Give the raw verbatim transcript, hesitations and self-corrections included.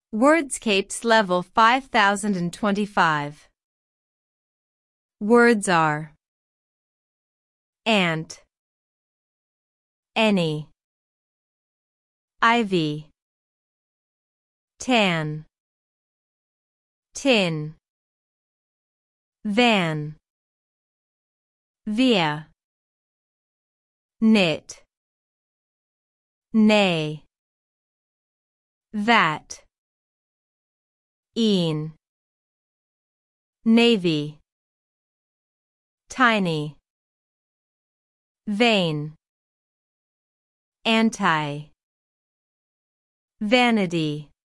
Wordscapes Level five thousand twenty-five. Words are ant, any, ivy, tan, tin, van, via, knit, nay, that, een, navy, tiny, vain, anti, vanity.